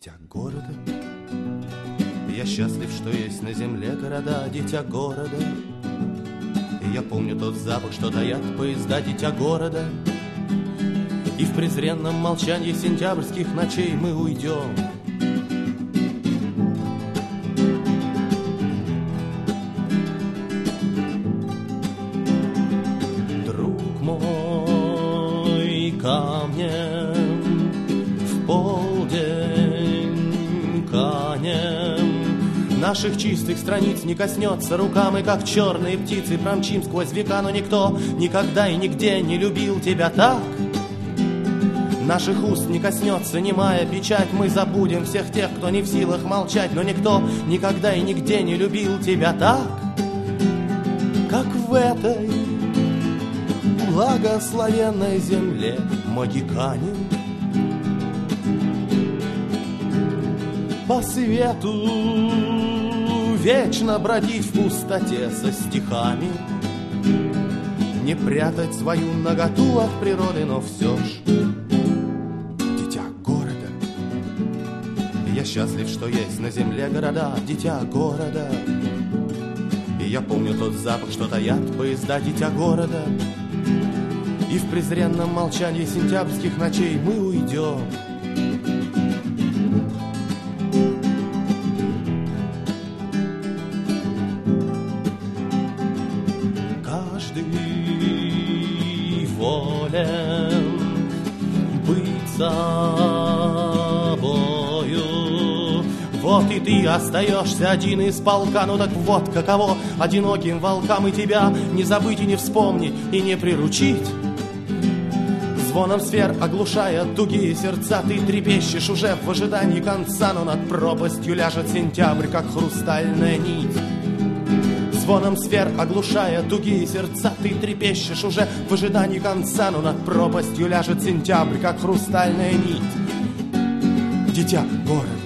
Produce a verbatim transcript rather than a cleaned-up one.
дитя города. Я счастлив, что есть на земле города, дитя города. И я помню тот запах, что таят поезда, дитя города. И в презренном молчании сентябрьских ночей мы уйдем. Друг мой, камнем в полдень канем наших чистых страниц не коснется рука. Мы, как черные птицы, промчим сквозь века, но никто никогда и нигде не любил тебя так. Наших уст не коснется немая печать. Мы забудем всех тех, кто не в силах молчать, но никто никогда и нигде не любил тебя так, как в этой благословенной земле могиканин. По свету вечно бродить в пустоте со стихами, не прятать свою наготу от природы, но все ж дитя города. Я счастлив, что есть на земле города, дитя города. И я помню тот запах, что таят поезда, дитя города. И в презренном молчании сентябрьских ночей мы уйдем. Каждый волен быть собою. Вот и ты остаешься один из полка. Ну так вот каково одиноким волкам и тебя не забыть и не вспомнить и не приручить. Звоном сфер оглушая тугие сердца, ты трепещешь уже в ожидании конца, но над пропастью ляжет сентябрь, как хрустальная нить. Звоном сфер оглушая тугие сердца, ты трепещешь уже в ожидании конца, но над пропастью ляжет сентябрь, как хрустальная нить. Дитя города.